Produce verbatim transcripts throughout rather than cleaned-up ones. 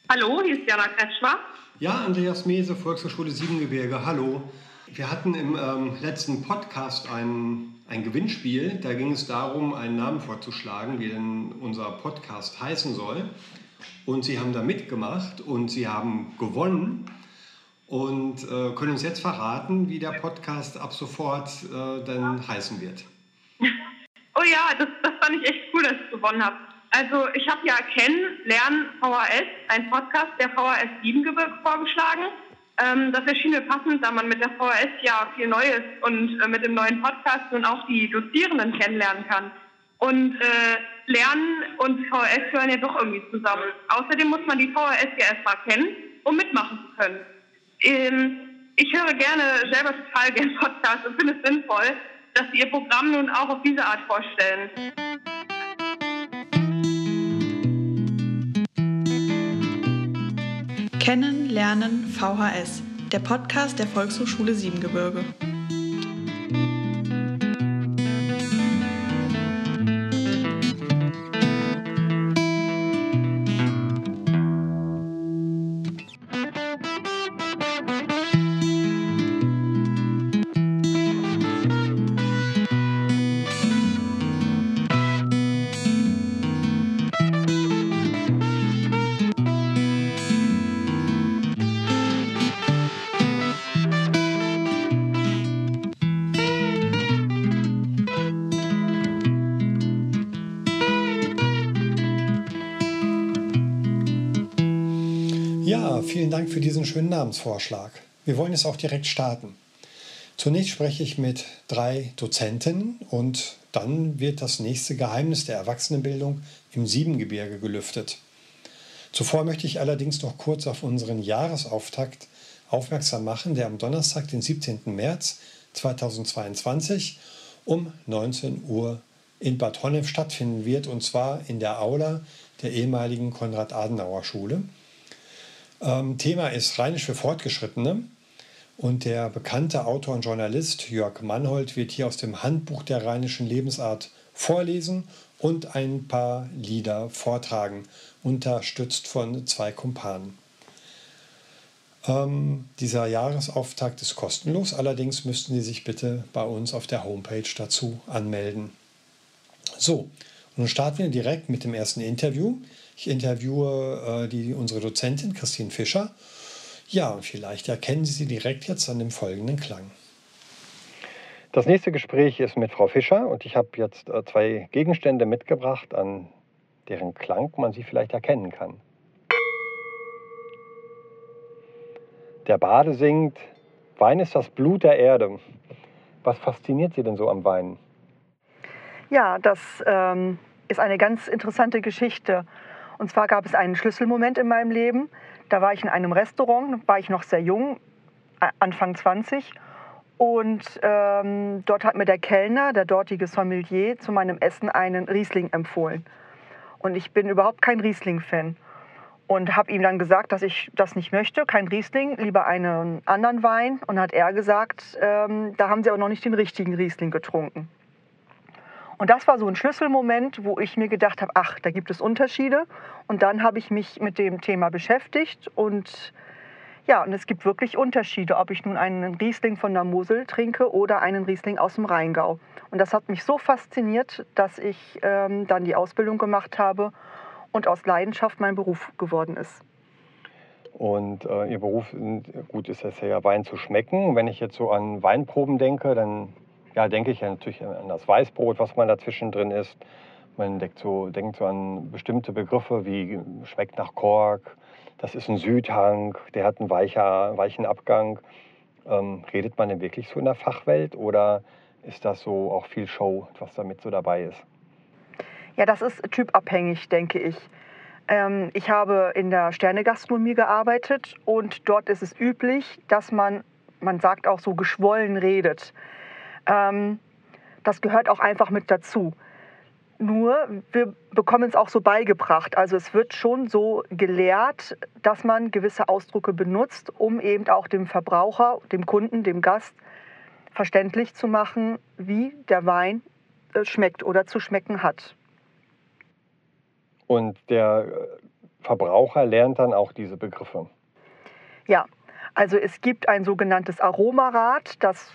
Hallo, hier ist Jana Kretschmer. Ja, Andreas Mese, Volkshochschule Siebengebirge, hallo. Wir hatten im ähm, letzten Podcast ein, ein Gewinnspiel. Da ging es darum, einen Namen vorzuschlagen, wie denn unser Podcast heißen soll. Und Sie haben da mitgemacht und Sie haben gewonnen und äh, können uns jetzt verraten, wie der Podcast ab sofort äh, denn heißen wird. Oh ja, das, das fand ich echt cool, dass ich gewonnen habe. Also ich habe ja Kennen, Lernen, V H S, ein Podcast der V H S Siebengebirge vorgeschlagen. Ähm, das erschien mir passend, da man mit der V H S ja viel Neues und äh, mit dem neuen Podcast nun auch die Dozierenden kennenlernen kann. Und äh, Lernen und V H S gehören ja doch irgendwie zusammen. Außerdem muss man die V H S ja erstmal kennen, um mitmachen zu können. Ähm, ich höre gerne, selber total gerne Podcasts und finde es sinnvoll, dass sie ihr Programm nun auch auf diese Art vorstellen. Kennen, Lernen, V H S, der Podcast der Volkshochschule Siebengebirge. Ja, vielen Dank für diesen schönen Namensvorschlag. Wir wollen jetzt auch direkt starten. Zunächst spreche ich mit drei Dozenten und dann wird das nächste Geheimnis der Erwachsenenbildung im Siebengebirge gelüftet. Zuvor möchte ich allerdings noch kurz auf unseren Jahresauftakt aufmerksam machen, der am Donnerstag, den siebzehnten März zweitausendzweiundzwanzig um neunzehn Uhr in Bad Honnef stattfinden wird, und zwar in der Aula der ehemaligen Konrad-Adenauer-Schule. Ähm, Thema ist Rheinisch für Fortgeschrittene und der bekannte Autor und Journalist Jörg Mannhold wird hier aus dem Handbuch der rheinischen Lebensart vorlesen und ein paar Lieder vortragen, unterstützt von zwei Kumpanen. Ähm, dieser Jahresauftakt ist kostenlos, allerdings müssten Sie sich bitte bei uns auf der Homepage dazu anmelden. So, nun starten wir direkt mit dem ersten Interview. Ich interviewe äh, die, unsere Dozentin Christine Fischer. Ja, und vielleicht erkennen Sie sie direkt jetzt an dem folgenden Klang. Das nächste Gespräch ist mit Frau Fischer und ich habe jetzt äh, zwei Gegenstände mitgebracht, an deren Klang man sie vielleicht erkennen kann. Der Bade singt, Wein ist das Blut der Erde. Was fasziniert Sie denn so am Weinen? Ja, das ähm, ist eine ganz interessante Geschichte. Und zwar gab es einen Schlüsselmoment in meinem Leben. Da war ich in einem Restaurant, war ich noch sehr jung, Anfang zwanzig. Und ähm, dort hat mir der Kellner, der dortige Sommelier, zu meinem Essen einen Riesling empfohlen. Und ich bin überhaupt kein Riesling-Fan. Und habe ihm dann gesagt, dass ich das nicht möchte, kein Riesling, lieber einen anderen Wein. Und hat er gesagt, ähm, da haben Sie aber noch nicht den richtigen Riesling getrunken. Und das war so ein Schlüsselmoment, wo ich mir gedacht habe, ach, da gibt es Unterschiede. Und dann habe ich mich mit dem Thema beschäftigt. Und ja, und es gibt wirklich Unterschiede, ob ich nun einen Riesling von der Mosel trinke oder einen Riesling aus dem Rheingau. Und das hat mich so fasziniert, dass ich ähm, dann die Ausbildung gemacht habe und aus Leidenschaft mein Beruf geworden ist. Und äh, Ihr Beruf, gut, ist es ja, Wein zu schmecken. Wenn ich jetzt so an Weinproben denke, dann ja, denke ich ja natürlich an das Weißbrot, was man dazwischen drin isst. Man denkt so, denkt so an bestimmte Begriffe wie schmeckt nach Kork, das ist ein Südhang, der hat einen weicher, weichen Abgang. Ähm, redet man denn wirklich so in der Fachwelt oder ist das so auch viel Show, was damit so dabei ist? Ja, das ist typabhängig, denke ich. Ähm, ich habe in der Sternegastronomie gearbeitet und dort ist es üblich, dass man, man sagt auch so, geschwollen redet. Ähm, das gehört auch einfach mit dazu. Nur, wir bekommen es auch so beigebracht. Also es wird schon so gelehrt, dass man gewisse Ausdrücke benutzt, um eben auch dem Verbraucher, dem Kunden, dem Gast verständlich zu machen, wie der Wein äh, schmeckt oder zu schmecken hat. Und der Verbraucher lernt dann auch diese Begriffe? Ja, also es gibt ein sogenanntes Aromarad, das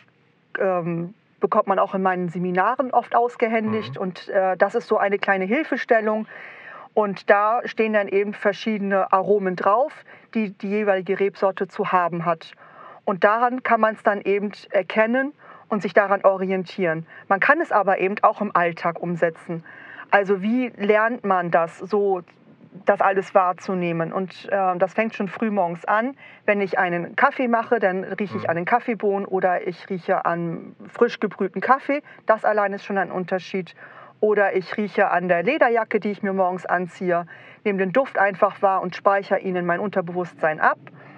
ähm, bekommt man auch in meinen Seminaren oft ausgehändigt. Mhm. Und äh, das ist so eine kleine Hilfestellung. Und da stehen dann eben verschiedene Aromen drauf, die die jeweilige Rebsorte zu haben hat. Und daran kann man es dann eben erkennen und sich daran orientieren. Man kann es aber eben auch im Alltag umsetzen. Also wie lernt man das, so das alles wahrzunehmen? Und äh, das fängt schon früh morgens an. Wenn ich einen Kaffee mache, dann rieche ich an den Kaffeebohnen oder ich rieche an frisch gebrühten Kaffee. Das allein ist schon ein Unterschied. Oder ich rieche an der Lederjacke, die ich mir morgens anziehe, nehme den Duft einfach wahr und speichere ihn in mein Unterbewusstsein ab.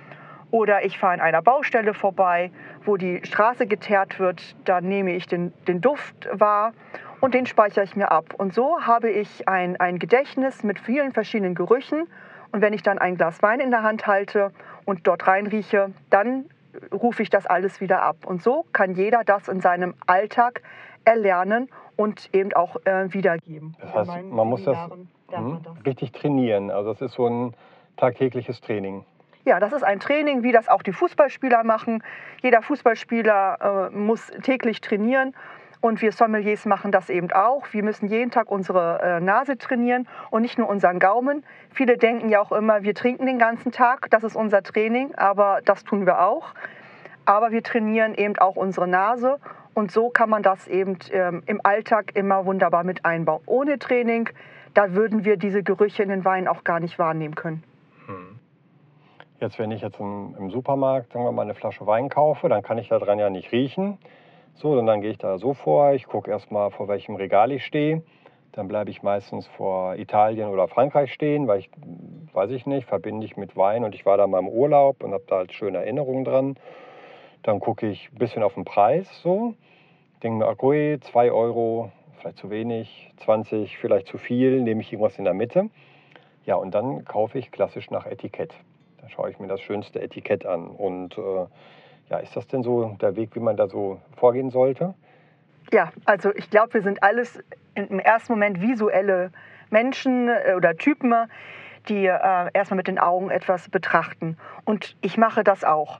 Oder ich fahre an einer Baustelle vorbei, wo die Straße geteert wird, dann nehme ich den, den Duft wahr und den speichere ich mir ab. Und so habe ich ein, ein Gedächtnis mit vielen verschiedenen Gerüchen. Und wenn ich dann ein Glas Wein in der Hand halte und dort reinrieche, dann rufe ich das alles wieder ab. Und so kann jeder das in seinem Alltag erlernen und eben auch äh, wiedergeben. Das heißt, man muss das, mh, das richtig trainieren. Also das ist so ein tagtägliches Training. Ja, das ist ein Training, wie das auch die Fußballspieler machen. Jeder Fußballspieler äh, muss täglich trainieren und wir Sommeliers machen das eben auch. Wir müssen jeden Tag unsere äh, Nase trainieren und nicht nur unseren Gaumen. Viele denken ja auch immer, wir trinken den ganzen Tag, das ist unser Training, aber das tun wir auch. Aber wir trainieren eben auch unsere Nase und so kann man das eben ähm, im Alltag immer wunderbar mit einbauen. Ohne Training, da würden wir diese Gerüche in den Weinen auch gar nicht wahrnehmen können. Hm. Jetzt, wenn ich jetzt im, im Supermarkt, sagen wir mal, eine Flasche Wein kaufe, dann kann ich da dran ja nicht riechen. So, und dann gehe ich da so vor, ich gucke erstmal, vor welchem Regal ich stehe. Dann bleibe ich meistens vor Italien oder Frankreich stehen, weil ich, weiß ich nicht, verbinde ich mit Wein und ich war da mal im Urlaub und habe da halt schöne Erinnerungen dran. Dann gucke ich ein bisschen auf den Preis, so. Denke mir, okay, zwei Euro, vielleicht zu wenig, zwanzig, vielleicht zu viel, nehme ich irgendwas in der Mitte. Ja, und dann kaufe ich klassisch nach Etikett. Da schaue ich mir das schönste Etikett an. Und äh, ja, ist das denn so der Weg, wie man da so vorgehen sollte? Ja, also ich glaube, wir sind alles im ersten Moment visuelle Menschen oder Typen, die äh, erstmal mit den Augen etwas betrachten. Und ich mache das auch.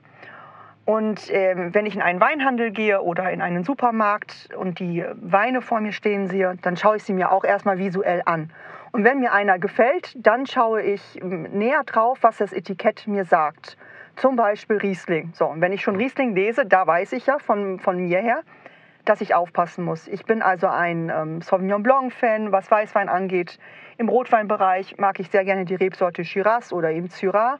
Und äh, wenn ich in einen Weinhandel gehe oder in einen Supermarkt und die Weine vor mir stehen sehe, dann schaue ich sie mir auch erstmal visuell an. Und wenn mir einer gefällt, dann schaue ich näher drauf, was das Etikett mir sagt. Zum Beispiel Riesling. So, und wenn ich schon Riesling lese, da weiß ich ja von, von mir her, dass ich aufpassen muss. Ich bin also ein ähm, Sauvignon Blanc-Fan, was Weißwein angeht. Im Rotweinbereich mag ich sehr gerne die Rebsorte Shiraz oder eben Syrah.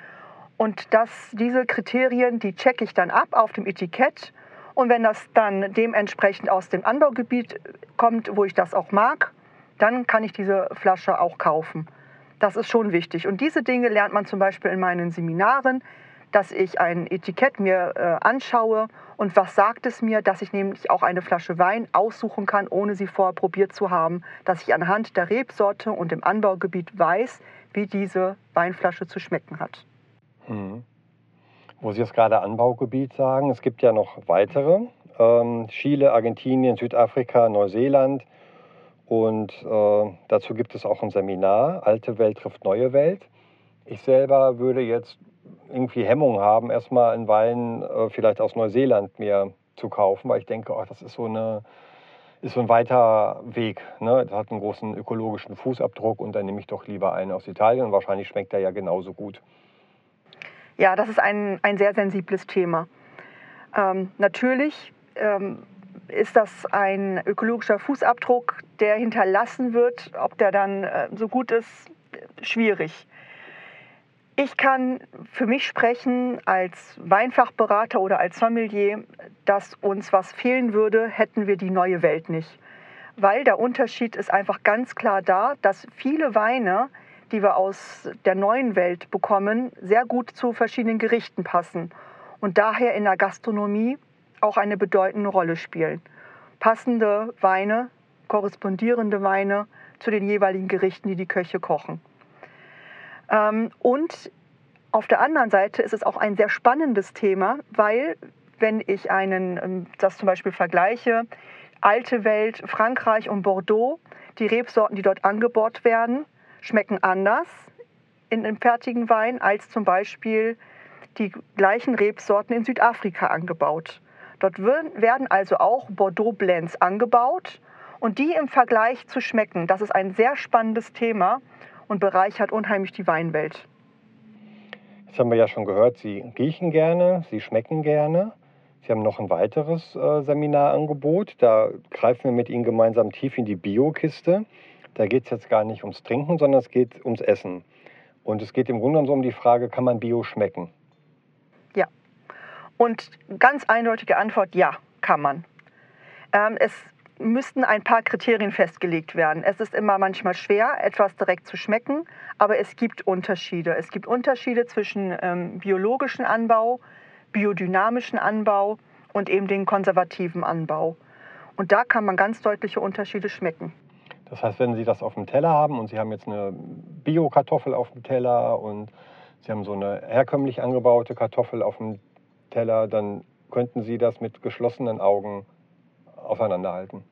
Und das, diese Kriterien, die checke ich dann ab auf dem Etikett. Und wenn das dann dementsprechend aus dem Anbaugebiet kommt, wo ich das auch mag, dann kann ich diese Flasche auch kaufen. Das ist schon wichtig. Und diese Dinge lernt man zum Beispiel in meinen Seminaren, dass ich ein Etikett mir äh, anschaue und was sagt es mir, dass ich nämlich auch eine Flasche Wein aussuchen kann, ohne sie vorher probiert zu haben, dass ich anhand der Rebsorte und dem Anbaugebiet weiß, wie diese Weinflasche zu schmecken hat. Hm. Wo Sie jetzt gerade Anbaugebiet sagen, es gibt ja noch weitere, ähm, Chile, Argentinien, Südafrika, Neuseeland. Und äh, dazu gibt es auch ein Seminar, Alte Welt trifft neue Welt. Ich selber würde jetzt irgendwie Hemmung haben, erstmal einen Wein äh, vielleicht aus Neuseeland mir zu kaufen, weil ich denke, oh, das ist so, eine, ist so ein weiter Weg. Ne? Das hat einen großen ökologischen Fußabdruck und dann nehme ich doch lieber einen aus Italien und wahrscheinlich schmeckt der ja genauso gut. Ja, das ist ein, ein sehr sensibles Thema. Ähm, natürlich ähm, ist das ein ökologischer Fußabdruck, der hinterlassen wird. Ob der dann äh, so gut ist, schwierig. Ich kann für mich sprechen als Weinfachberater oder als Sommelier, dass uns was fehlen würde, hätten wir die neue Welt nicht. Weil der Unterschied ist einfach ganz klar da, dass viele Weine, die wir aus der neuen Welt bekommen, sehr gut zu verschiedenen Gerichten passen und daher in der Gastronomie auch eine bedeutende Rolle spielen. Passende Weine, korrespondierende Weine zu den jeweiligen Gerichten, die die Köche kochen. Ähm, und auf der anderen Seite ist es auch ein sehr spannendes Thema, weil wenn ich einen, das zum Beispiel vergleiche, alte Welt, Frankreich und Bordeaux, die Rebsorten, die dort angebaut werden, schmecken anders in dem fertigen Wein als zum Beispiel die gleichen Rebsorten in Südafrika angebaut. Dort werden also auch Bordeaux Blends angebaut und die im Vergleich zu schmecken, das ist ein sehr spannendes Thema und bereichert unheimlich die Weinwelt. Jetzt haben wir ja schon gehört, Sie riechen gerne, Sie schmecken gerne. Sie haben noch ein weiteres äh, Seminarangebot. Da greifen wir mit Ihnen gemeinsam tief in die Bio-Kiste. Da geht es jetzt gar nicht ums Trinken, sondern es geht ums Essen. Und es geht im Grunde genommen so um die Frage, kann man Bio schmecken? Ja. Und ganz eindeutige Antwort, ja, kann man. Ähm, es müssten ein paar Kriterien festgelegt werden. Es ist immer manchmal schwer, etwas direkt zu schmecken, aber es gibt Unterschiede. Es gibt Unterschiede zwischen ähm, biologischem Anbau, biodynamischen Anbau und eben den konservativen Anbau. Und da kann man ganz deutliche Unterschiede schmecken. Das heißt, wenn Sie das auf dem Teller haben und Sie haben jetzt eine Bio-Kartoffel auf dem Teller und Sie haben so eine herkömmlich angebaute Kartoffel auf dem Teller, dann könnten Sie das mit geschlossenen Augen auseinanderhalten.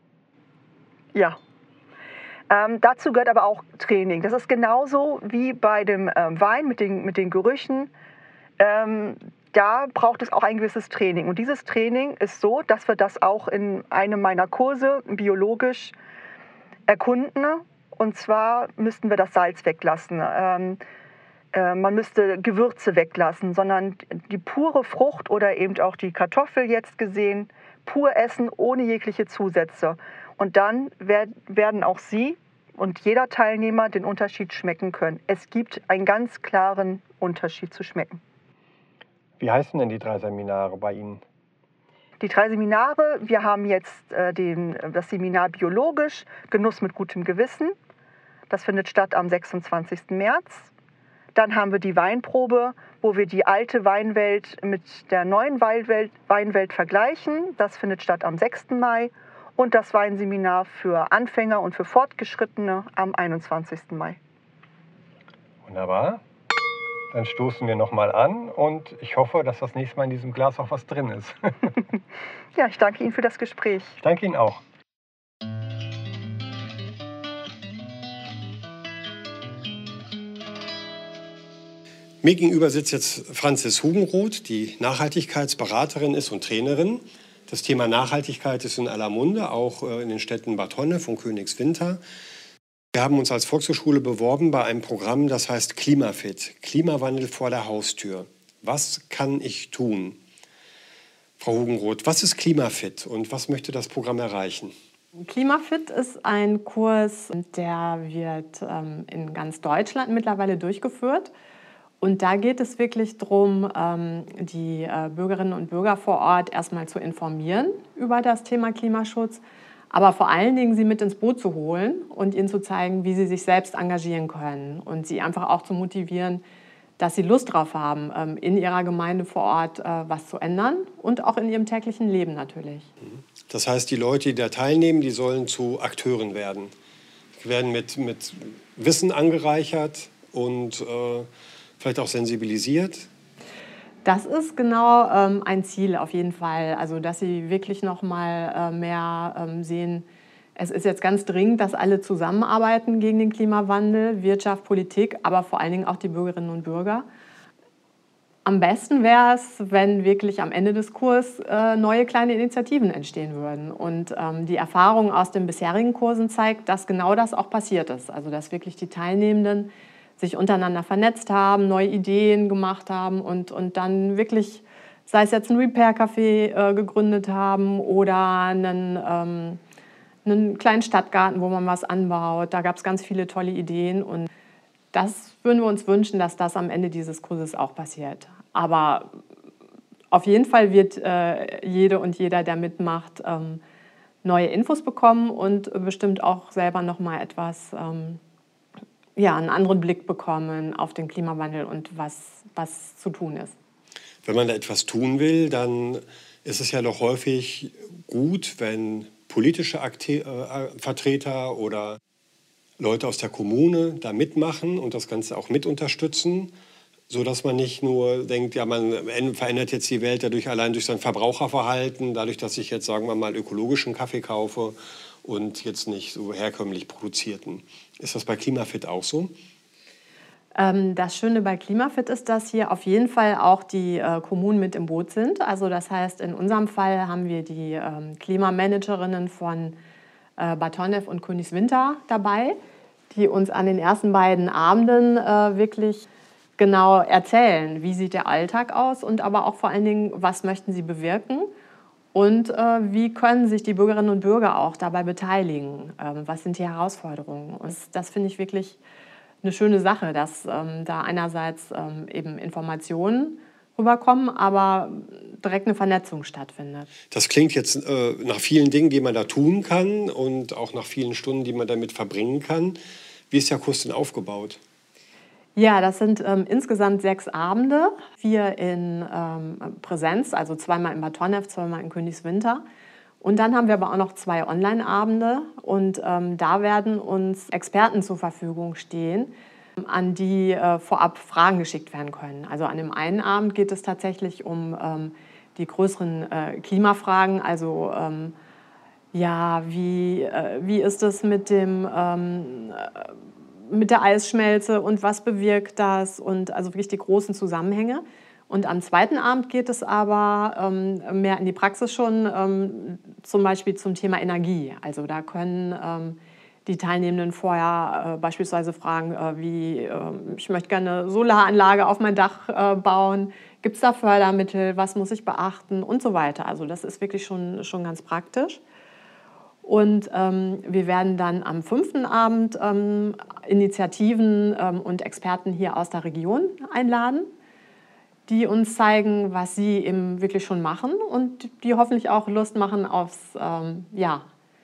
Ja. Ähm, dazu gehört aber auch Training. Das ist genauso wie bei dem ähm, Wein mit den, mit den Gerüchen. Ähm, da braucht es auch ein gewisses Training. Und dieses Training ist so, dass wir das auch in einem meiner Kurse biologisch erkunden. Und zwar müssten wir das Salz weglassen. Ähm, äh, man müsste Gewürze weglassen, sondern die pure Frucht oder eben auch die Kartoffel jetzt gesehen, pur essen, ohne jegliche Zusätze. Und dann werden auch Sie und jeder Teilnehmer den Unterschied schmecken können. Es gibt einen ganz klaren Unterschied zu schmecken. Wie heißen denn die drei Seminare bei Ihnen? Die drei Seminare, wir haben jetzt äh, den, das Seminar Biologisch, Genuss mit gutem Gewissen. Das findet statt am sechsundzwanzigsten März. Dann haben wir die Weinprobe, wo wir die alte Weinwelt mit der neuen Weinwelt, Weinwelt vergleichen. Das findet statt am sechsten Mai. Und das Weinseminar für Anfänger und für Fortgeschrittene am einundzwanzigsten Mai. Wunderbar. Dann stoßen wir nochmal an und ich hoffe, dass das nächste Mal in diesem Glas auch was drin ist. Ja, ich danke Ihnen für das Gespräch. Ich danke Ihnen auch. Mir gegenüber sitzt jetzt Franzis Hugenroth, die Nachhaltigkeitsberaterin ist und Trainerin. Das Thema Nachhaltigkeit ist in aller Munde, auch in den Städten Bad Honnef und Königswinter. Wir haben uns als Volkshochschule beworben bei einem Programm, das heißt Klimafit, Klimawandel vor der Haustür. Was kann ich tun? Frau Hugenroth, was ist Klimafit und was möchte das Programm erreichen? Klimafit ist ein Kurs, der wird ähm, in ganz Deutschland mittlerweile durchgeführt. Und da geht es wirklich darum, die Bürgerinnen und Bürger vor Ort erstmal zu informieren über das Thema Klimaschutz, aber vor allen Dingen sie mit ins Boot zu holen und ihnen zu zeigen, wie sie sich selbst engagieren können und sie einfach auch zu motivieren, dass sie Lust drauf haben, in ihrer Gemeinde vor Ort was zu ändern und auch in ihrem täglichen Leben natürlich. Das heißt, die Leute, die da teilnehmen, die sollen zu Akteuren werden. Die werden mit, mit Wissen angereichert und äh vielleicht auch sensibilisiert? Das ist genau ähm, ein Ziel auf jeden Fall. Also, dass sie wirklich noch mal äh, mehr ähm, sehen, es ist jetzt ganz dringend, dass alle zusammenarbeiten gegen den Klimawandel, Wirtschaft, Politik, aber vor allen Dingen auch die Bürgerinnen und Bürger. Am besten wäre es, wenn wirklich am Ende des Kurses äh, neue kleine Initiativen entstehen würden. Und ähm, die Erfahrung aus den bisherigen Kursen zeigt, dass genau das auch passiert ist. Also, dass wirklich die Teilnehmenden sich untereinander vernetzt haben, neue Ideen gemacht haben und, und dann wirklich, sei es jetzt ein Repair-Café äh, gegründet haben oder einen, ähm, einen kleinen Stadtgarten, wo man was anbaut. Da gab es ganz viele tolle Ideen und das würden wir uns wünschen, dass das am Ende dieses Kurses auch passiert. Aber auf jeden Fall wird äh, jede und jeder, der mitmacht, ähm, neue Infos bekommen und bestimmt auch selber noch mal etwas ähm, ja, einen anderen Blick bekommen auf den Klimawandel und was, was zu tun ist. Wenn man da etwas tun will, dann ist es ja doch häufig gut, wenn politische Akte- äh, Vertreter oder Leute aus der Kommune da mitmachen und das Ganze auch mit unterstützen, sodass man nicht nur denkt, ja, man verändert jetzt die Welt dadurch allein durch sein Verbraucherverhalten, dadurch, dass ich jetzt, sagen wir mal, ökologischen Kaffee kaufe und jetzt nicht so herkömmlich produzierten. Ist das bei Klimafit auch so? Ähm, das Schöne bei Klimafit ist, dass hier auf jeden Fall auch die äh, Kommunen mit im Boot sind. Also das heißt, in unserem Fall haben wir die ähm, Klimamanagerinnen von äh, Bad Honnef und Königswinter dabei, die uns an den ersten beiden Abenden äh, wirklich genau erzählen, wie sieht der Alltag aus und aber auch vor allen Dingen, was möchten sie bewirken und äh, wie können sich die Bürgerinnen und Bürger auch dabei beteiligen, ähm, was sind die Herausforderungen. Und das, das finde ich wirklich eine schöne Sache, dass ähm, da einerseits ähm, eben Informationen rüberkommen, aber direkt eine Vernetzung stattfindet. Das klingt jetzt äh, nach vielen Dingen, die man da tun kann und auch nach vielen Stunden, die man damit verbringen kann. Wie ist der Kurs denn aufgebaut? Ja, das sind ähm, insgesamt sechs Abende, vier in ähm, Präsenz, also zweimal in Bad Honnef, zweimal in Königswinter. Und dann haben wir aber auch noch zwei Online-Abende und ähm, da werden uns Experten zur Verfügung stehen, an die äh, vorab Fragen geschickt werden können. Also an dem einen Abend geht es tatsächlich um ähm, die größeren äh, Klimafragen, also ähm, ja, wie, äh, wie ist es mit dem ähm, mit der Eisschmelze und was bewirkt das und also wirklich die großen Zusammenhänge. Und am zweiten Abend geht es aber ähm, mehr in die Praxis schon, ähm, zum Beispiel zum Thema Energie. Also da können ähm, die Teilnehmenden vorher äh, beispielsweise fragen, äh, wie äh, ich möchte gerne eine Solaranlage auf mein Dach äh, bauen, gibt es da Fördermittel, was muss ich beachten und so weiter. Also das ist wirklich schon, schon ganz praktisch. Und ähm, wir werden dann am fünften Abend ähm, Initiativen ähm, und Experten hier aus der Region einladen, die uns zeigen, was sie eben wirklich schon machen und die hoffentlich auch Lust machen aufs ähm, ja,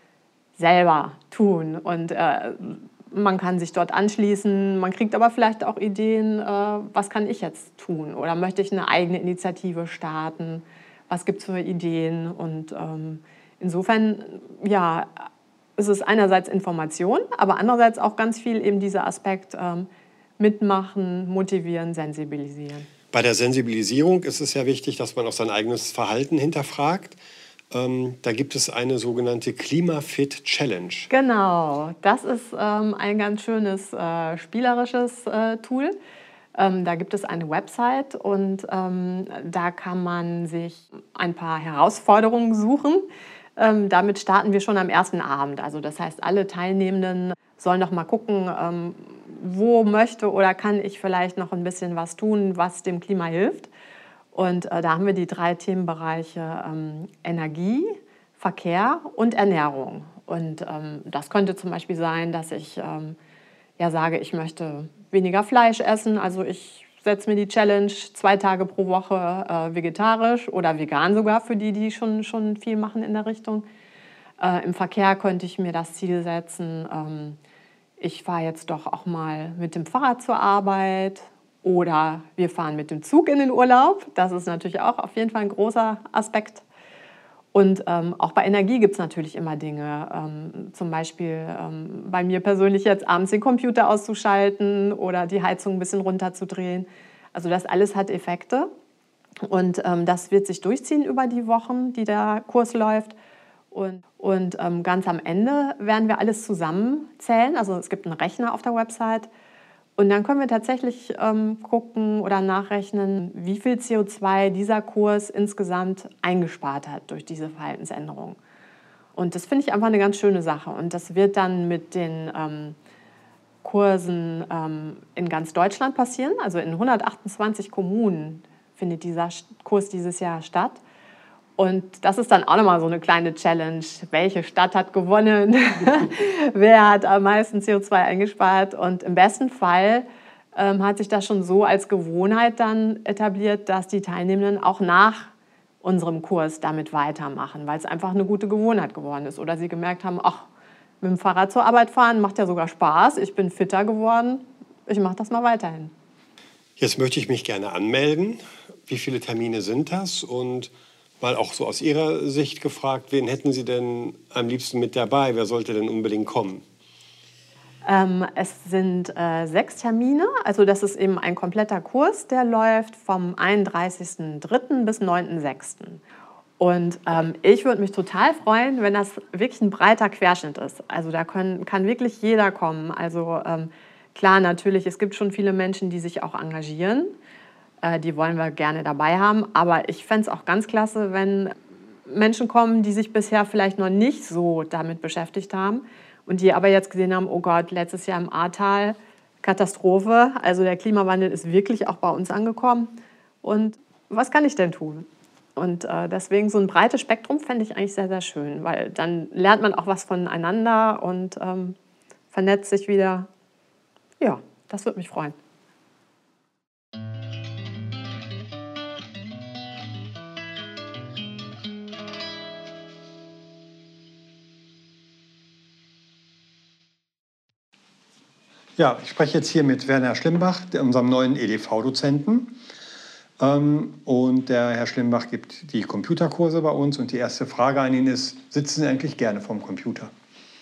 selber tun. Und äh, man kann sich dort anschließen, man kriegt aber vielleicht auch Ideen, äh, was kann ich jetzt tun oder möchte ich eine eigene Initiative starten, was gibt es für Ideen. Und ähm, insofern ja, ist es einerseits Information, aber andererseits auch ganz viel eben dieser Aspekt ähm, mitmachen, motivieren, sensibilisieren. Bei der Sensibilisierung ist es ja wichtig, dass man auch sein eigenes Verhalten hinterfragt. Ähm, da gibt es eine sogenannte Klimafit Challenge. Genau, das ist ähm, ein ganz schönes äh, spielerisches äh, Tool. Ähm, da gibt es eine Website und ähm, da kann man sich ein paar Herausforderungen suchen. Ähm, damit starten wir schon am ersten Abend. Also das heißt, alle Teilnehmenden sollen doch mal gucken, ähm, wo möchte oder kann ich vielleicht noch ein bisschen was tun, was dem Klima hilft. Und äh, da haben wir die drei Themenbereiche ähm, Energie, Verkehr und Ernährung. Und ähm, das könnte zum Beispiel sein, dass ich ähm, ja, sage, ich möchte weniger Fleisch essen. Also ich setze mir die Challenge, zwei Tage pro Woche äh, vegetarisch oder vegan sogar, für die, die schon, schon viel machen in der Richtung. Äh, Im Verkehr könnte ich mir das Ziel setzen, ähm, ich fahre jetzt doch auch mal mit dem Fahrrad zur Arbeit oder wir fahren mit dem Zug in den Urlaub. Das ist natürlich auch auf jeden Fall ein großer Aspekt. Und ähm, auch bei Energie gibt es natürlich immer Dinge. Ähm, zum Beispiel ähm, bei mir persönlich jetzt abends den Computer auszuschalten oder die Heizung ein bisschen runterzudrehen. Also das alles hat Effekte. Und ähm, das wird sich durchziehen über die Wochen, die der Kurs läuft. Und, und ähm, ganz am Ende werden wir alles zusammenzählen. Also es gibt einen Rechner auf der Website. Und dann können wir tatsächlich ähm, gucken oder nachrechnen, wie viel C O zwei dieser Kurs insgesamt eingespart hat durch diese Verhaltensänderung. Und das finde ich einfach eine ganz schöne Sache. Und das wird dann mit den ähm, Kursen ähm, in ganz Deutschland passieren. Also in hundertachtundzwanzig Kommunen findet dieser Kurs dieses Jahr statt. Und das ist dann auch nochmal so eine kleine Challenge. Welche Stadt hat gewonnen? Wer hat am meisten C O zwei eingespart? Und im besten Fall ähm, hat sich das schon so als Gewohnheit dann etabliert, dass die Teilnehmenden auch nach unserem Kurs damit weitermachen, weil es einfach eine gute Gewohnheit geworden ist. Oder sie gemerkt haben, ach, mit dem Fahrrad zur Arbeit fahren macht ja sogar Spaß. Ich bin fitter geworden. Ich mache das mal weiterhin. Jetzt möchte ich mich gerne anmelden. Wie viele Termine sind das? Und mal auch so aus Ihrer Sicht gefragt, wen hätten Sie denn am liebsten mit dabei? Wer sollte denn unbedingt kommen? Ähm, es sind äh, sechs Termine. Also das ist eben ein kompletter Kurs, der läuft vom einunddreißigsten dritten bis neunten sechsten Und ähm, ich würde mich total freuen, wenn das wirklich ein breiter Querschnitt ist. Also da können, kann wirklich jeder kommen. Also ähm, klar, natürlich, es gibt schon viele Menschen, die sich auch engagieren. Äh, die wollen wir gerne dabei haben. Aber ich fände es auch ganz klasse, wenn Menschen kommen, die sich bisher vielleicht noch nicht so damit beschäftigt haben und die aber jetzt gesehen haben, oh Gott, letztes Jahr im Ahrtal, Katastrophe. Also der Klimawandel ist wirklich auch bei uns angekommen. Und was kann ich denn tun? Und äh, deswegen so ein breites Spektrum fände ich eigentlich sehr, sehr schön, weil dann lernt man auch was voneinander und ähm, vernetzt sich wieder. Ja, das würde mich freuen. Ja, ich spreche jetzt hier mit Werner Schlimbach, unserem neuen E D V-Dozenten. Und der Herr Schlimbach gibt die Computerkurse bei uns. Und die erste Frage an ihn ist, sitzen Sie eigentlich gerne vorm Computer?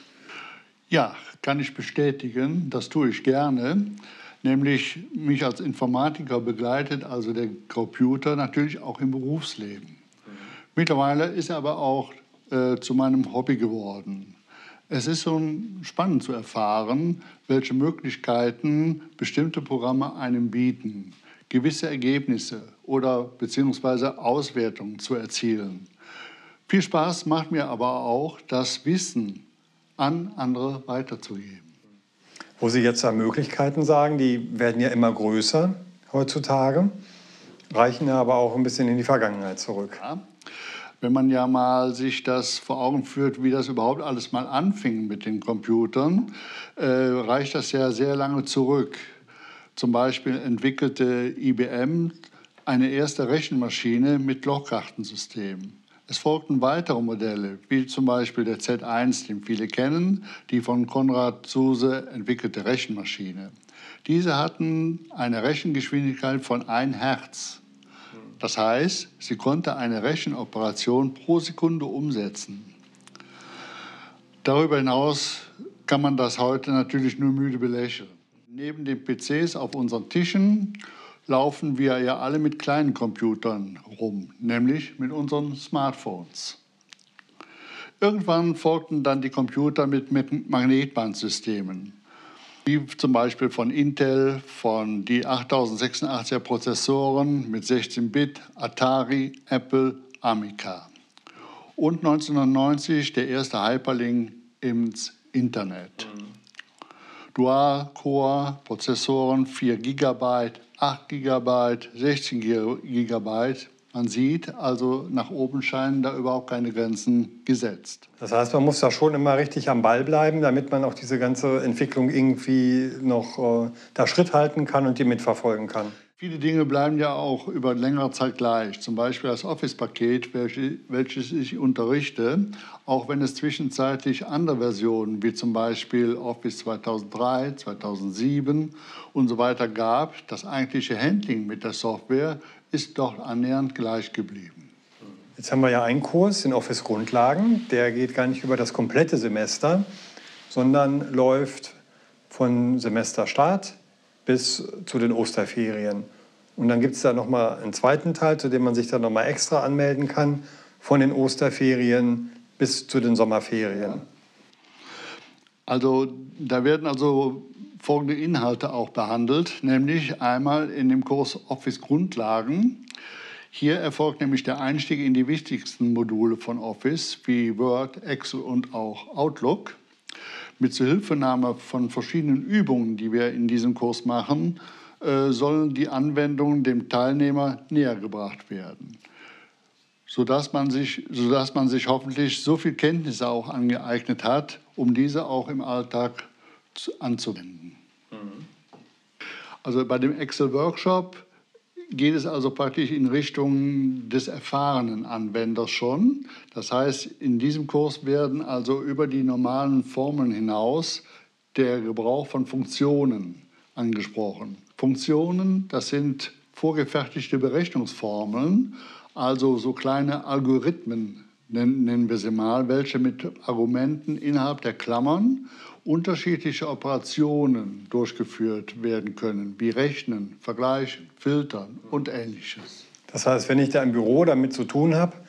Ja, kann ich bestätigen. Das tue ich gerne. Nämlich mich als Informatiker begleitet, also der Computer, natürlich auch im Berufsleben. Mittlerweile ist er aber auch äh, zu meinem Hobby geworden. Es ist schon spannend zu erfahren, welche Möglichkeiten bestimmte Programme einem bieten, gewisse Ergebnisse oder beziehungsweise Auswertungen zu erzielen. Viel Spaß macht mir aber auch, das Wissen an andere weiterzugeben. Wo Sie jetzt da Möglichkeiten sagen, die werden ja immer größer heutzutage, reichen aber auch ein bisschen in die Vergangenheit zurück. Ja. Wenn man ja mal sich das vor Augen führt, wie das überhaupt alles mal anfing mit den Computern, äh, reicht das ja sehr lange zurück. Zum Beispiel entwickelte I B M eine erste Rechenmaschine mit Lochkartensystem. Es folgten weitere Modelle, wie zum Beispiel der Z eins, den viele kennen, die von Konrad Zuse entwickelte Rechenmaschine. Diese hatten eine Rechengeschwindigkeit von ein Hertz. Das heißt, sie konnte eine Rechenoperation pro Sekunde umsetzen. Darüber hinaus kann man das heute natürlich nur müde belächeln. Neben den P Cs auf unseren Tischen laufen wir ja alle mit kleinen Computern rum, nämlich mit unseren Smartphones. Irgendwann folgten dann die Computer mit Magnetbandsystemen, wie zum Beispiel von Intel, von die achttausendsechsundachtziger Prozessoren mit sechzehn Bit, Atari, Apple, Amiga. Und neunzehnhundertneunzig der erste Hyperlink ins Internet. Mhm. Dual-Core-Prozessoren, vier Gigabyte, acht Gigabyte, sechzehn Gigabyte. Man sieht, also nach oben scheinen da überhaupt keine Grenzen gesetzt. Das heißt, man muss da schon immer richtig am Ball bleiben, damit man auch diese ganze Entwicklung irgendwie noch äh, da Schritt halten kann und die mitverfolgen kann. Viele Dinge bleiben ja auch über längere Zeit gleich. Zum Beispiel das Office-Paket, welches ich unterrichte, auch wenn es zwischenzeitlich andere Versionen, wie zum Beispiel Office zweitausenddrei, zweitausendsieben und so weiter gab. Das eigentliche Handling mit der Software ist doch annähernd gleich geblieben. Jetzt haben wir ja einen Kurs in Office-Grundlagen, der geht gar nicht über das komplette Semester, sondern läuft von Semesterstart bis zu den Osterferien. Und dann gibt es da nochmal einen zweiten Teil, zu dem man sich dann nochmal extra anmelden kann, von den Osterferien bis zu den Sommerferien. Also da werden also folgende Inhalte auch behandelt, nämlich einmal in dem Kurs Office Grundlagen. Hier erfolgt nämlich der Einstieg in die wichtigsten Module von Office, wie Word, Excel und auch Outlook. Mit Zuhilfenahme von verschiedenen Übungen, die wir in diesem Kurs machen, äh, sollen die Anwendungen dem Teilnehmer näher gebracht werden, sodass man sich, sodass man sich hoffentlich so viel Kenntnisse auch angeeignet hat, um diese auch im Alltag zu, anzuwenden. Mhm. Also bei dem Excel-Workshop geht es also praktisch in Richtung des erfahrenen Anwenders schon. Das heißt, in diesem Kurs werden also über die normalen Formeln hinaus der Gebrauch von Funktionen angesprochen. Funktionen, das sind vorgefertigte Berechnungsformeln, also so kleine Algorithmen nennen, nennen wir sie mal, welche mit Argumenten innerhalb der Klammern unterschiedliche Operationen durchgeführt werden können, wie Rechnen, Vergleichen, Filtern und Ähnliches. Das heißt, wenn ich da im Büro damit zu tun habe,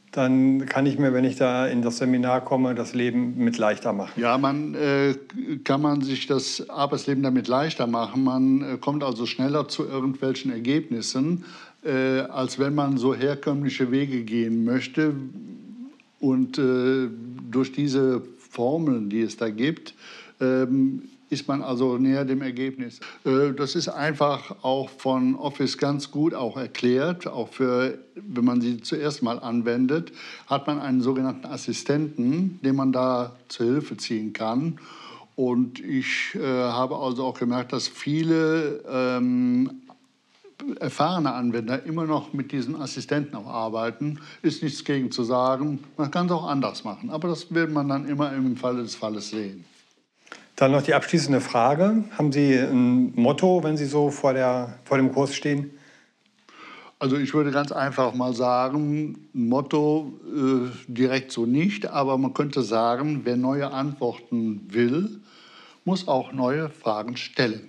dann kann ich mir, wenn ich da in das Seminar komme, das Leben mit leichter machen. Ja, man äh, kann man sich das Arbeitsleben damit leichter machen. Man äh, kommt also schneller zu irgendwelchen Ergebnissen, äh, als wenn man so herkömmliche Wege gehen möchte. Und äh, durch diese Formeln, die es da gibt, ähm, ist man also näher dem Ergebnis. Äh, das ist einfach auch von Office ganz gut auch erklärt. Auch für, wenn man sie zuerst mal anwendet, hat man einen sogenannten Assistenten, den man da zur Hilfe ziehen kann. Und ich äh, habe also auch gemerkt, dass viele ähm, erfahrene Anwender immer noch mit diesen Assistenten auch arbeiten. Ist nichts gegen zu sagen. Man kann es auch anders machen. Aber das wird man dann immer im Falle des Falles sehen. Dann noch die abschließende Frage. Haben Sie ein Motto, wenn Sie so vor, der, vor dem Kurs stehen? Also ich würde ganz einfach mal sagen, ein Motto äh, direkt so nicht, aber man könnte sagen, wer neue Antworten will, muss auch neue Fragen stellen.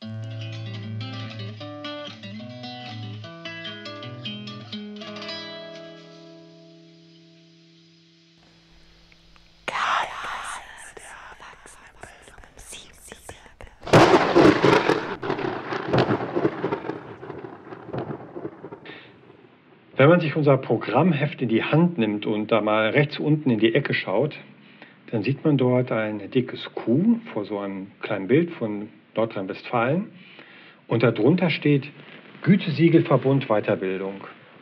Wenn man sich unser Programmheft in die Hand nimmt und da mal rechts unten in die Ecke schaut, dann sieht man dort ein dickes Q vor so einem kleinen Bild von Nordrhein-Westfalen. Und darunter steht Gütesiegelverbund Weiterbildung.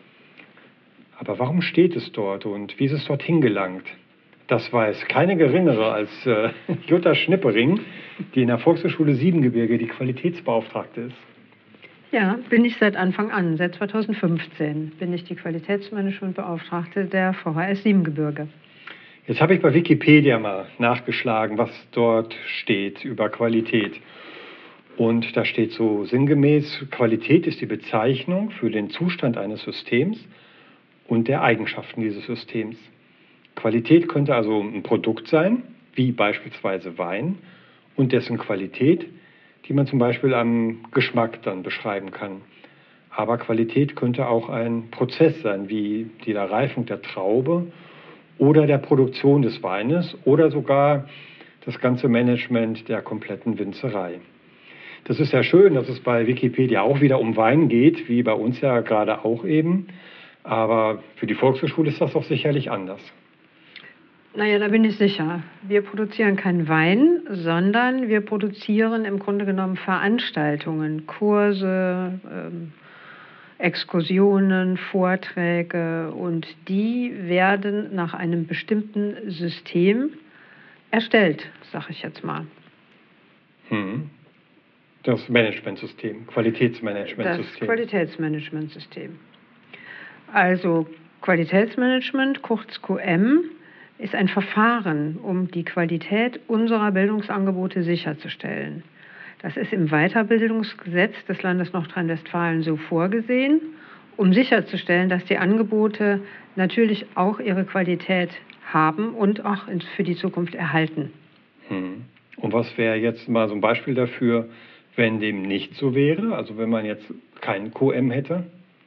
Aber warum steht es dort und wie ist es dorthin gelangt? Das weiß keine geringere als äh, Jutta Schnippering, die in der Volkshochschule Siebengebirge die Qualitätsbeauftragte ist. Ja, bin ich seit Anfang an. Seit zweitausendfünfzehn bin ich die Qualitätsmanagementbeauftragte der V H S Siebengebirge. Jetzt habe ich bei Wikipedia mal nachgeschlagen, was dort steht über Qualität. Und da steht so sinngemäß, Qualität ist die Bezeichnung für den Zustand eines Systems und der Eigenschaften dieses Systems. Qualität könnte also ein Produkt sein, wie beispielsweise Wein, und dessen Qualität, die man zum Beispiel am Geschmack dann beschreiben kann. Aber Qualität könnte auch ein Prozess sein, wie die Reifung der Traube oder der Produktion des Weines oder sogar das ganze Management der kompletten Winzerei. Das ist ja schön, dass es bei Wikipedia auch wieder um Wein geht, wie bei uns ja gerade auch eben. Aber für die Volkshochschule ist das doch sicherlich anders. Naja, da bin ich sicher. Wir produzieren keinen Wein, sondern wir produzieren im Grunde genommen Veranstaltungen, Kurse, ähm, Exkursionen, Vorträge, und die werden nach einem bestimmten System erstellt, sage ich jetzt mal. Hm. Das Managementsystem, Qualitätsmanagementsystem. Das Qualitätsmanagementsystem. Also Qualitätsmanagement, kurz Q M, ist ein Verfahren, um die Qualität unserer Bildungsangebote sicherzustellen. Das ist im Weiterbildungsgesetz des Landes Nordrhein-Westfalen so vorgesehen, um sicherzustellen, dass die Angebote natürlich auch ihre Qualität haben und auch für die Zukunft erhalten. Hm. Und was wäre jetzt mal so ein Beispiel dafür, wenn dem nicht so wäre? Also wenn man jetzt kein Q M hätte?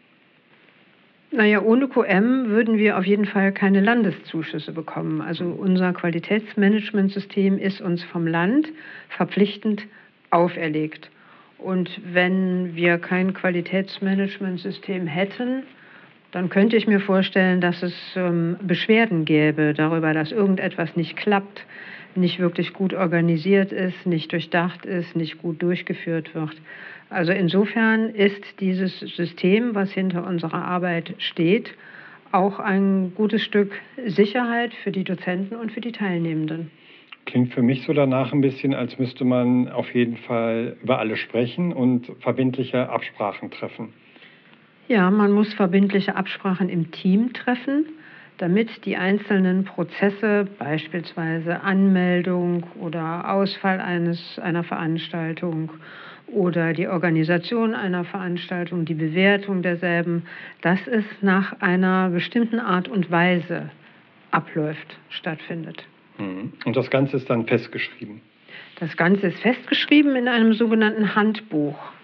Naja, ohne Q M würden wir auf jeden Fall keine Landeszuschüsse bekommen. Also unser Qualitätsmanagementsystem ist uns vom Land verpflichtend auferlegt. Und wenn wir kein Qualitätsmanagementsystem hätten, dann könnte ich mir vorstellen, dass es ähm, Beschwerden gäbe darüber, dass irgendetwas nicht klappt, nicht wirklich gut organisiert ist, nicht durchdacht ist, nicht gut durchgeführt wird. Also insofern ist dieses System, was hinter unserer Arbeit steht, auch ein gutes Stück Sicherheit für die Dozenten und für die Teilnehmenden. Klingt für mich so danach ein bisschen, als müsste man auf jeden Fall über alles sprechen und verbindliche Absprachen treffen. Ja, man muss verbindliche Absprachen im Team treffen, damit die einzelnen Prozesse, beispielsweise Anmeldung oder Ausfall eines, einer Veranstaltung oder die Organisation einer Veranstaltung, die Bewertung derselben, dass es nach einer bestimmten Art und Weise abläuft, stattfindet. Und das Ganze ist dann festgeschrieben? Das Ganze ist festgeschrieben in einem sogenannten Handbuch,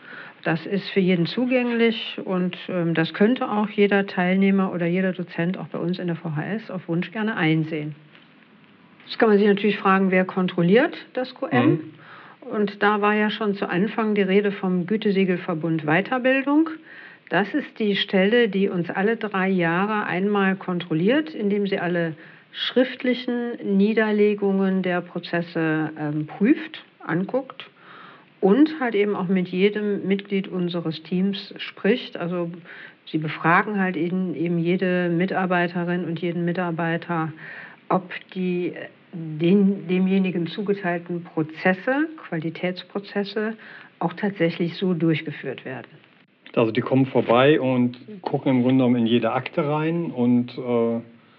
Das ist für jeden zugänglich und ähm, das könnte auch jeder Teilnehmer oder jeder Dozent auch bei uns in der V H S auf Wunsch gerne einsehen. Jetzt kann man sich natürlich fragen, wer kontrolliert das Q M? Mhm. Und da war ja schon zu Anfang die Rede vom Gütesiegelverbund Weiterbildung. Das ist die Stelle, die uns alle drei Jahre einmal kontrolliert, indem sie alle schriftlichen Niederlegungen der Prozesse ähm, prüft, anguckt und halt eben auch mit jedem Mitglied unseres Teams spricht. Also sie befragen halt eben, eben jede Mitarbeiterin und jeden Mitarbeiter, ob die den, demjenigen zugeteilten Prozesse, Qualitätsprozesse, auch tatsächlich so durchgeführt werden. Also die kommen vorbei und gucken im Grunde genommen in jede Akte rein und äh,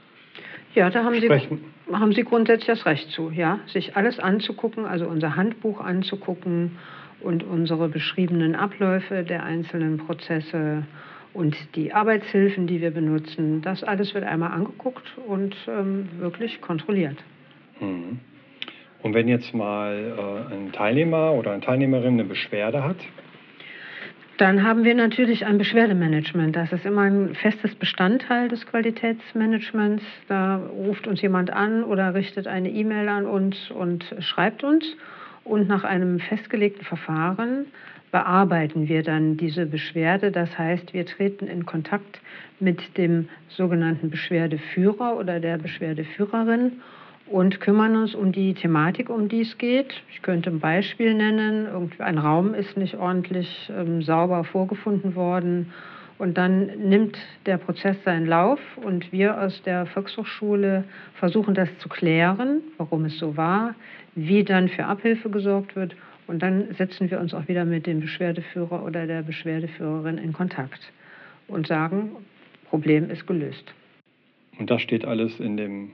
ja, da haben sprechen. Sie, haben Sie grundsätzlich das Recht zu, ja, sich alles anzugucken, also unser Handbuch anzugucken und unsere beschriebenen Abläufe der einzelnen Prozesse und die Arbeitshilfen, die wir benutzen. Das alles wird einmal angeguckt und ähm, wirklich kontrolliert. Mhm. Und wenn jetzt mal äh, ein Teilnehmer oder eine Teilnehmerin eine Beschwerde hat? Dann haben wir natürlich ein Beschwerdemanagement. Das ist immer ein festes Bestandteil des Qualitätsmanagements. Da ruft uns jemand an oder richtet eine E-Mail an uns und schreibt uns. Und nach einem festgelegten Verfahren bearbeiten wir dann diese Beschwerde. Das heißt, wir treten in Kontakt mit dem sogenannten Beschwerdeführer oder der Beschwerdeführerin und kümmern uns um die Thematik, um die es geht. Ich könnte ein Beispiel nennen. Irgendwie ein Raum ist nicht ordentlich ähm, sauber vorgefunden worden. Und dann nimmt der Prozess seinen Lauf und wir aus der Volkshochschule versuchen das zu klären, warum es so war, wie dann für Abhilfe gesorgt wird. Und dann setzen wir uns auch wieder mit dem Beschwerdeführer oder der Beschwerdeführerin in Kontakt und sagen, Problem ist gelöst. Und das steht alles in dem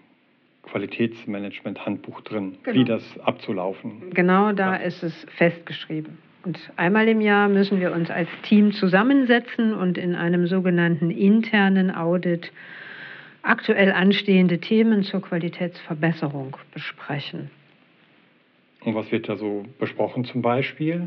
Qualitätsmanagement-Handbuch drin, genau. Wie das abzulaufen. Genau, da ja. ist es festgeschrieben. Und einmal im Jahr müssen wir uns als Team zusammensetzen und in einem sogenannten internen Audit aktuell anstehende Themen zur Qualitätsverbesserung besprechen. Und was wird da so besprochen zum Beispiel?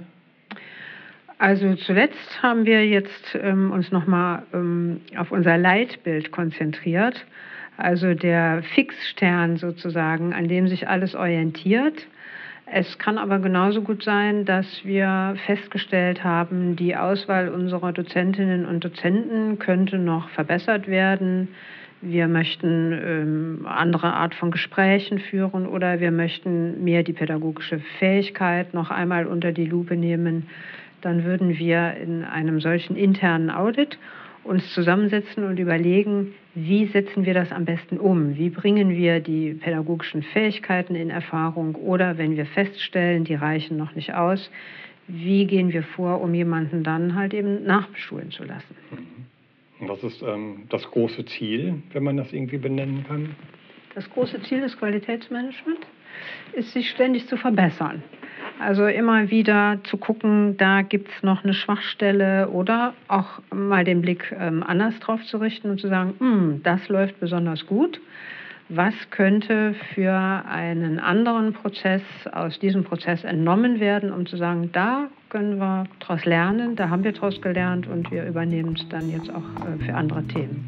Also zuletzt haben wir jetzt ähm, uns nochmal ähm, auf unser Leitbild konzentriert. Also der Fixstern sozusagen, an dem sich alles orientiert. Es kann aber genauso gut sein, dass wir festgestellt haben, die Auswahl unserer Dozentinnen und Dozenten könnte noch verbessert werden. Wir möchten ähm, andere Art von Gesprächen führen oder wir möchten mehr die pädagogische Fähigkeit noch einmal unter die Lupe nehmen. Dann würden wir in einem solchen internen Audit uns zusammensetzen und überlegen, wie setzen wir das am besten um? Wie bringen wir die pädagogischen Fähigkeiten in Erfahrung? Oder wenn wir feststellen, die reichen noch nicht aus, wie gehen wir vor, um jemanden dann halt eben nachbeschulen zu lassen? Und was ist ähm, das große Ziel, wenn man das irgendwie benennen kann? Das große Ziel des Qualitätsmanagements ist, sich ständig zu verbessern. Also immer wieder zu gucken, da gibt es noch eine Schwachstelle oder auch mal den Blick ähm, anders drauf zu richten und zu sagen, das läuft besonders gut. Was könnte für einen anderen Prozess aus diesem Prozess entnommen werden, um zu sagen, da können wir daraus lernen, da haben wir daraus gelernt und wir übernehmen es dann jetzt auch äh, für andere Themen.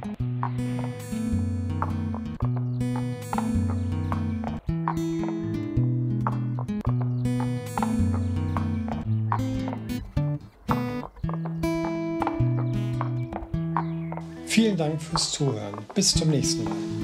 Vielen Dank fürs Zuhören. Bis zum nächsten Mal.